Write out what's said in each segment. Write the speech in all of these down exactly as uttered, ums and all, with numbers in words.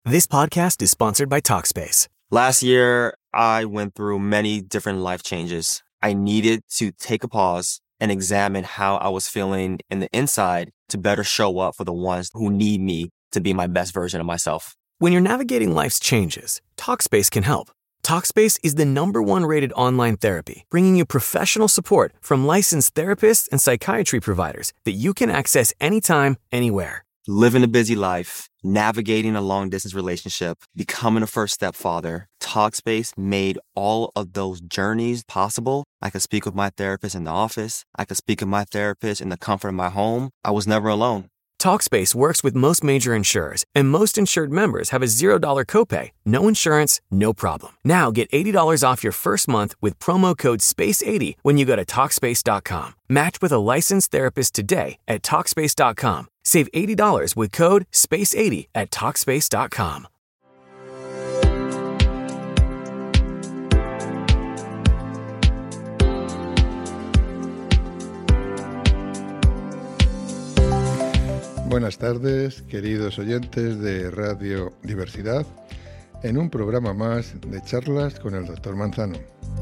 This podcast is sponsored by Talkspace. Last year, I went through many different life changes. I needed to take a pause and examine how I was feeling in the inside to better show up for the ones who need me to be my best version of myself. When you're navigating life's changes, Talkspace can help. Talkspace is the number one rated online therapy, bringing you professional support from licensed therapists and psychiatry providers that you can access anytime, anywhere. Living a busy life, navigating a long-distance relationship, becoming a first-step father, Talkspace made all of those journeys possible. I could speak with my therapist in the office. I could speak with my therapist in the comfort of my home. I was never alone. Talkspace works with most major insurers, and most insured members have a zero dollars copay. No insurance, no problem. Now get eighty dollars off your first month with promo code space eighty when you go to Talkspace dot com. Match with a licensed therapist today at Talkspace dot com. Save eighty dollars with code space eighty at Talkspace dot com. Buenas tardes, queridos oyentes de Radio Diversidad, en un programa más de charlas con el doctor Manzano.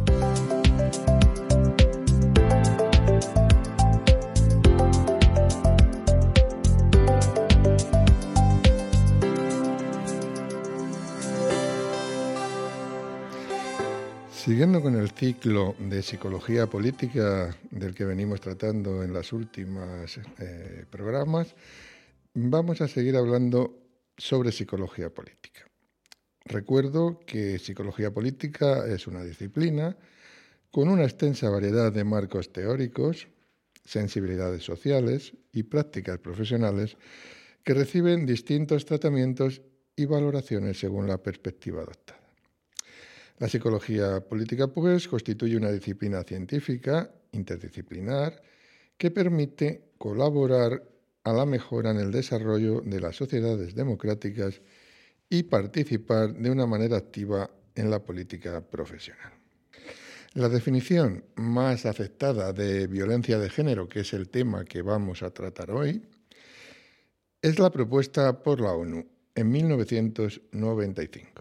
Siguiendo con el ciclo de psicología política del que venimos tratando en los últimos eh, programas, vamos a seguir hablando sobre psicología política. Recuerdo que psicología política es una disciplina con una extensa variedad de marcos teóricos, sensibilidades sociales y prácticas profesionales que reciben distintos tratamientos y valoraciones según la perspectiva adoptada. La psicología política, pues, constituye una disciplina científica interdisciplinar que permite colaborar a la mejora en el desarrollo de las sociedades democráticas y participar de una manera activa en la política profesional. La definición más aceptada de violencia de género, que es el tema que vamos a tratar hoy, es la propuesta por la ONU en mil novecientos noventa y cinco.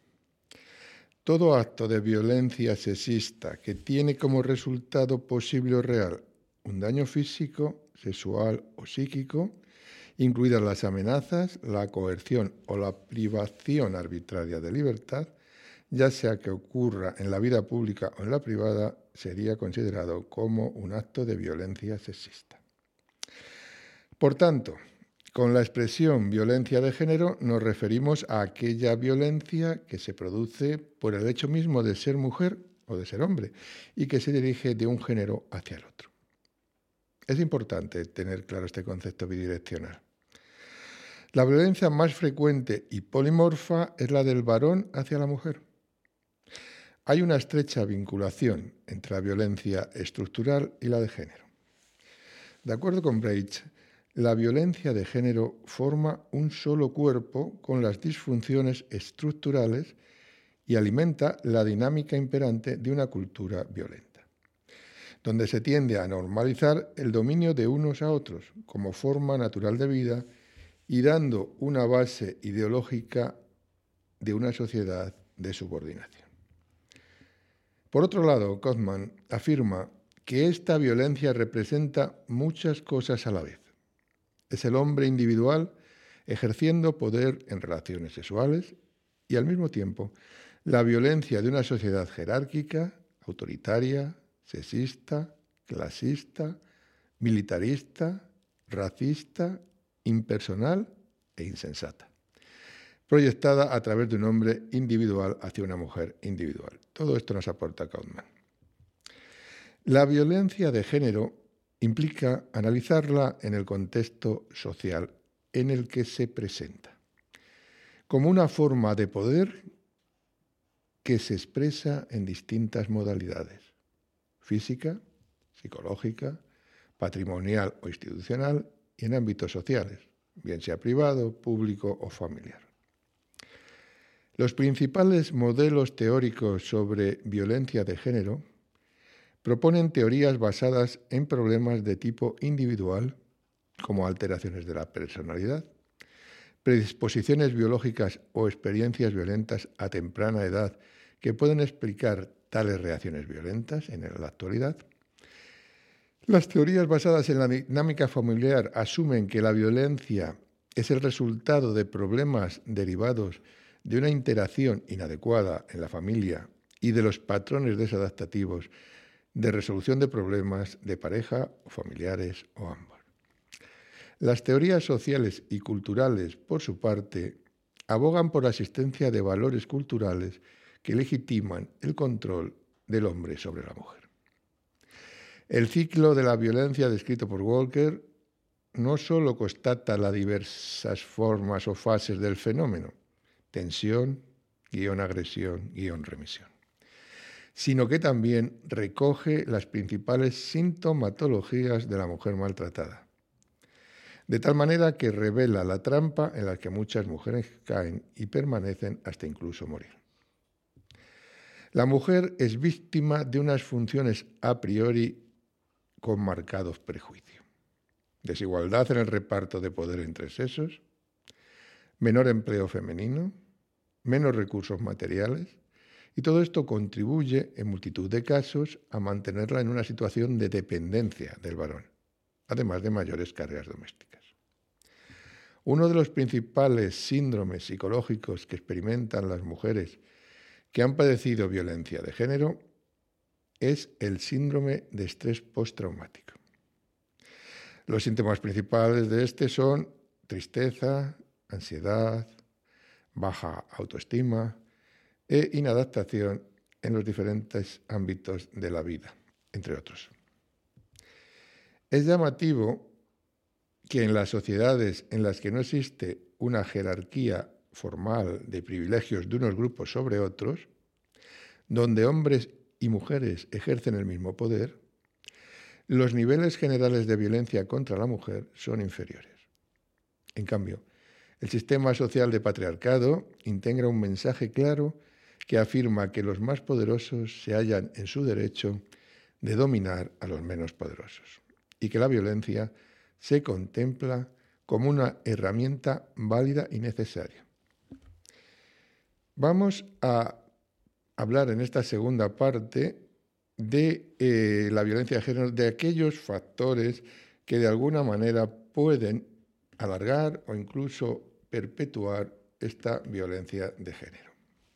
Todo acto de violencia sexista que tiene como resultado posible o real un daño físico, sexual o psíquico, incluidas las amenazas, la coerción o la privación arbitraria de libertad, ya sea que ocurra en la vida pública o en la privada, sería considerado como un acto de violencia sexista. Por tanto, con la expresión violencia de género nos referimos a aquella violencia que se produce por el hecho mismo de ser mujer o de ser hombre y que se dirige de un género hacia el otro. Es importante tener claro este concepto bidireccional. La violencia más frecuente y polimorfa es la del varón hacia la mujer. Hay una estrecha vinculación entre la violencia estructural y la de género. De acuerdo con Brecht, la violencia de género forma un solo cuerpo con las disfunciones estructurales y alimenta la dinámica imperante de una cultura violenta, donde se tiende a normalizar el dominio de unos a otros como forma natural de vida y dando una base ideológica de una sociedad de subordinación. Por otro lado, Gottman afirma que esta violencia representa muchas cosas a la vez. Es el hombre individual ejerciendo poder en relaciones sexuales y al mismo tiempo la violencia de una sociedad jerárquica, autoritaria, sexista, clasista, militarista, racista, impersonal e insensata, proyectada a través de un hombre individual hacia una mujer individual. Todo esto nos aporta Gottman. La violencia de género implica analizarla en el contexto social en el que se presenta, como una forma de poder que se expresa en distintas modalidades: física, psicológica, patrimonial o institucional y en ámbitos sociales, bien sea privado, público o familiar. Los principales modelos teóricos sobre violencia de género proponen teorías basadas en problemas de tipo individual, como alteraciones de la personalidad, predisposiciones biológicas o experiencias violentas a temprana edad que pueden explicar tales reacciones violentas en la actualidad. Las teorías basadas en la dinámica familiar asumen que la violencia es el resultado de problemas derivados de una interacción inadecuada en la familia y de los patrones desadaptativos de resolución de problemas de pareja, familiares o ambos. Las teorías sociales y culturales, por su parte, abogan por la existencia de valores culturales que legitiman el control del hombre sobre la mujer. El ciclo de la violencia descrito por Walker no solo constata las diversas formas o fases del fenómeno, tensión, guión agresión, guión remisión, sino que también recoge las principales sintomatologías de la mujer maltratada, de tal manera que revela la trampa en la que muchas mujeres caen y permanecen hasta incluso morir. La mujer es víctima de unas funciones a priori con marcados prejuicios. Desigualdad en el reparto de poder entre sexos, menor empleo femenino, menos recursos materiales, y todo esto contribuye en multitud de casos a mantenerla en una situación de dependencia del varón, además de mayores cargas domésticas. Uno de los principales síndromes psicológicos que experimentan las mujeres que han padecido violencia de género es el síndrome de estrés postraumático. Los síntomas principales de este son tristeza, ansiedad, baja autoestima e inadaptación en los diferentes ámbitos de la vida, entre otros. Es llamativo que en las sociedades en las que no existe una jerarquía formal de privilegios de unos grupos sobre otros, donde hombres y mujeres ejercen el mismo poder, los niveles generales de violencia contra la mujer son inferiores. En cambio, el sistema social de patriarcado integra un mensaje claro que afirma que los más poderosos se hallan en su derecho de dominar a los menos poderosos y que la violencia se contempla como una herramienta válida y necesaria. Vamos a hablar en esta segunda parte de eh, la violencia de género, de aquellos factores que de alguna manera pueden alargar o incluso perpetuar esta violencia de género.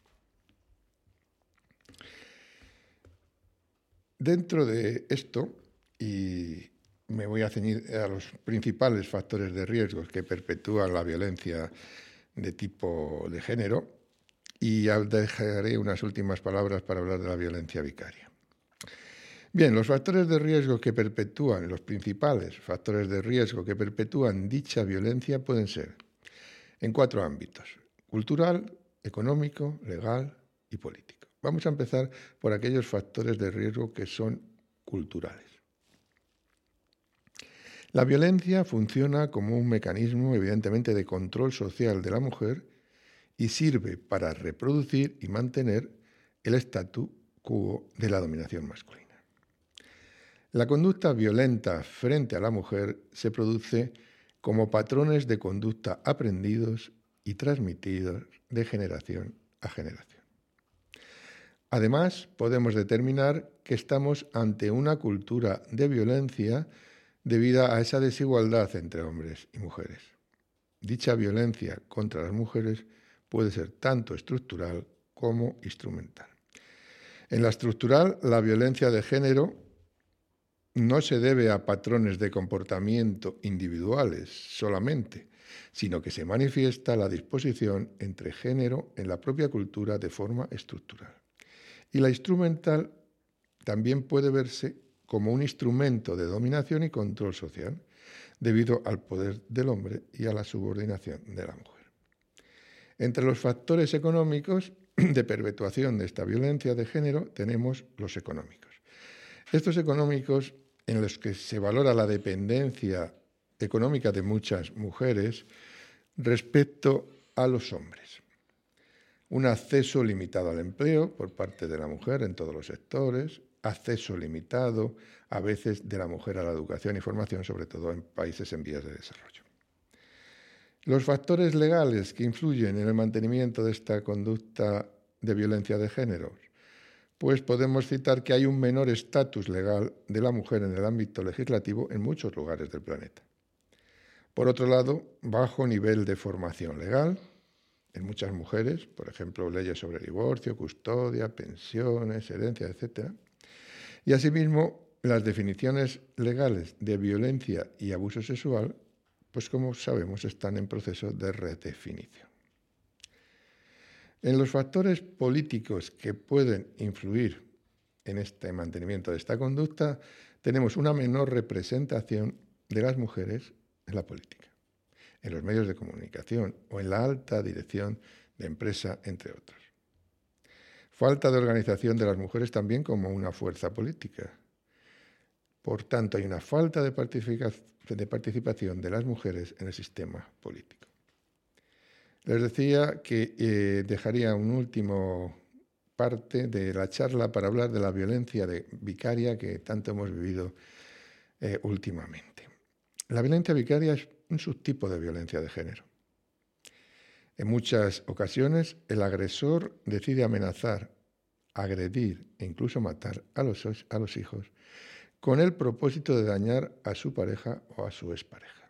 Dentro de esto, y me voy a ceñir a los principales factores de riesgo que perpetúan la violencia de tipo de género, y dejaré unas últimas palabras para hablar de la violencia vicaria. Bien, los factores de riesgo que perpetúan, los principales factores de riesgo que perpetúan dicha violencia pueden ser en cuatro ámbitos: cultural, económico, legal y político. Vamos a empezar por aquellos factores de riesgo que son culturales. La violencia funciona como un mecanismo, evidentemente, de control social de la mujer y sirve para reproducir y mantener el statu quo de la dominación masculina. La conducta violenta frente a la mujer se produce como patrones de conducta aprendidos y transmitidos de generación a generación. Además, podemos determinar que estamos ante una cultura de violencia debido a esa desigualdad entre hombres y mujeres. Dicha violencia contra las mujeres puede ser tanto estructural como instrumental. En la estructural, la violencia de género no se debe a patrones de comportamiento individuales solamente, sino que se manifiesta la disposición entre género en la propia cultura de forma estructural. Y la instrumental también puede verse como un instrumento de dominación y control social, debido al poder del hombre y a la subordinación de la mujer. Entre los factores económicos de perpetuación de esta violencia de género tenemos los económicos. Estos económicos, en los que se valora la dependencia económica de muchas mujeres respecto a los hombres. Un acceso limitado al empleo por parte de la mujer en todos los sectores, acceso limitado a veces de la mujer a la educación y formación, sobre todo en países en vías de desarrollo. Los factores legales que influyen en el mantenimiento de esta conducta de violencia de género, pues podemos citar que hay un menor estatus legal de la mujer en el ámbito legislativo en muchos lugares del planeta. Por otro lado, bajo nivel de formación legal en muchas mujeres, por ejemplo, leyes sobre divorcio, custodia, pensiones, herencia, etcétera. Y asimismo, las definiciones legales de violencia y abuso sexual, pues como sabemos, están en proceso de redefinición. En los factores políticos que pueden influir en este mantenimiento de esta conducta, tenemos una menor representación de las mujeres en la política, en los medios de comunicación o en la alta dirección de empresa, entre otros. Falta de organización de las mujeres también como una fuerza política. Por tanto, hay una falta de participación de las mujeres en el sistema político. Les decía que eh, dejaría un último parte de la charla para hablar de la violencia de, vicaria que tanto hemos vivido eh, últimamente. La violencia vicaria es un subtipo de violencia de género. En muchas ocasiones, el agresor decide amenazar, agredir e incluso matar a los, a los hijos con el propósito de dañar a su pareja o a su expareja.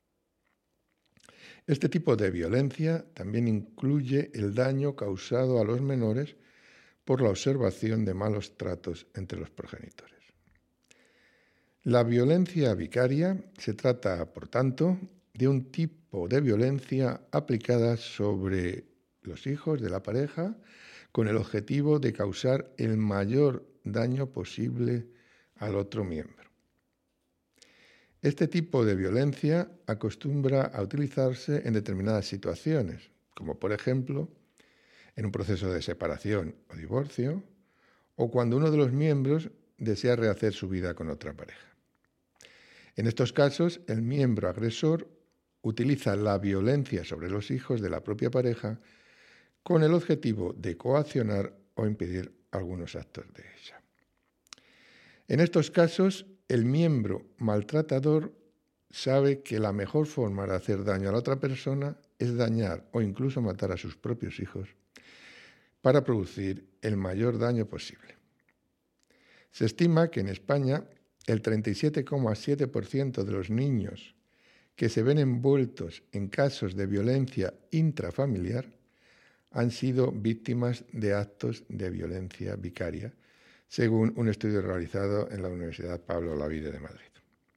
Este tipo de violencia también incluye el daño causado a los menores por la observación de malos tratos entre los progenitores. La violencia vicaria se trata, por tanto, de un tipo de violencia aplicada sobre los hijos de la pareja con el objetivo de causar el mayor daño posible al otro miembro. Este tipo de violencia acostumbra a utilizarse en determinadas situaciones, como por ejemplo en un proceso de separación o divorcio, o cuando uno de los miembros desea rehacer su vida con otra pareja. En estos casos, el miembro agresor utiliza la violencia sobre los hijos de la propia pareja con el objetivo de coaccionar o impedir algunos actos de ella. En estos casos, el miembro maltratador sabe que la mejor forma de hacer daño a la otra persona es dañar o incluso matar a sus propios hijos para producir el mayor daño posible. Se estima que en España el treinta y siete coma siete por ciento de los niños que se ven envueltos en casos de violencia intrafamiliar han sido víctimas de actos de violencia vicaria, según un estudio realizado en la Universidad Pablo Olavide de Madrid.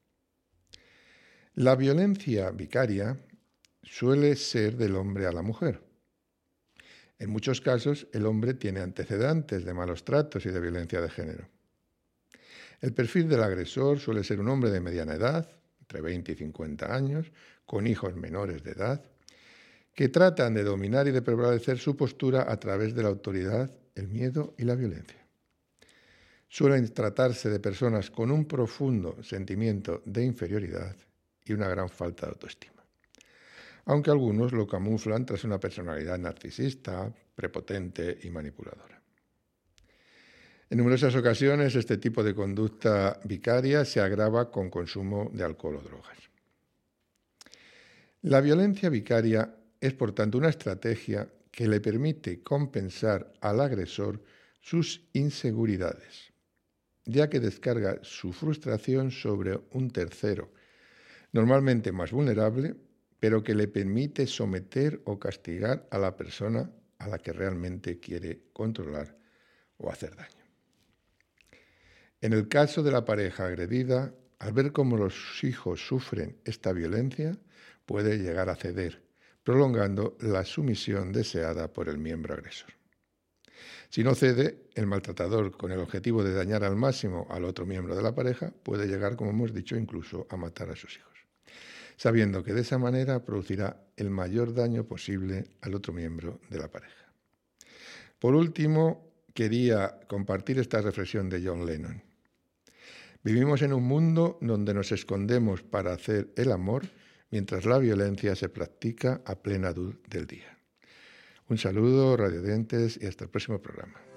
La violencia vicaria suele ser del hombre a la mujer. En muchos casos, el hombre tiene antecedentes de malos tratos y de violencia de género. El perfil del agresor suele ser un hombre de mediana edad, entre veinte y cincuenta años, con hijos menores de edad, que tratan de dominar y de prevalecer su postura a través de la autoridad, el miedo y la violencia. Suelen tratarse de personas con un profundo sentimiento de inferioridad y una gran falta de autoestima, aunque algunos lo camuflan tras una personalidad narcisista, prepotente y manipuladora. En numerosas ocasiones este tipo de conducta vicaria se agrava con consumo de alcohol o drogas. La violencia vicaria es, por tanto, una estrategia que le permite compensar al agresor sus inseguridades, ya que descarga su frustración sobre un tercero, normalmente más vulnerable, pero que le permite someter o castigar a la persona a la que realmente quiere controlar o hacer daño. En el caso de la pareja agredida, al ver cómo los hijos sufren esta violencia, puede llegar a ceder, prolongando la sumisión deseada por el miembro agresor. Si no cede, el maltratador, con el objetivo de dañar al máximo al otro miembro de la pareja, puede llegar, como hemos dicho, incluso a matar a sus hijos, sabiendo que de esa manera producirá el mayor daño posible al otro miembro de la pareja. Por último, quería compartir esta reflexión de John Lennon. Vivimos en un mundo donde nos escondemos para hacer el amor, mientras la violencia se practica a plena luz del día. Un saludo, radiodientes, y hasta el próximo programa.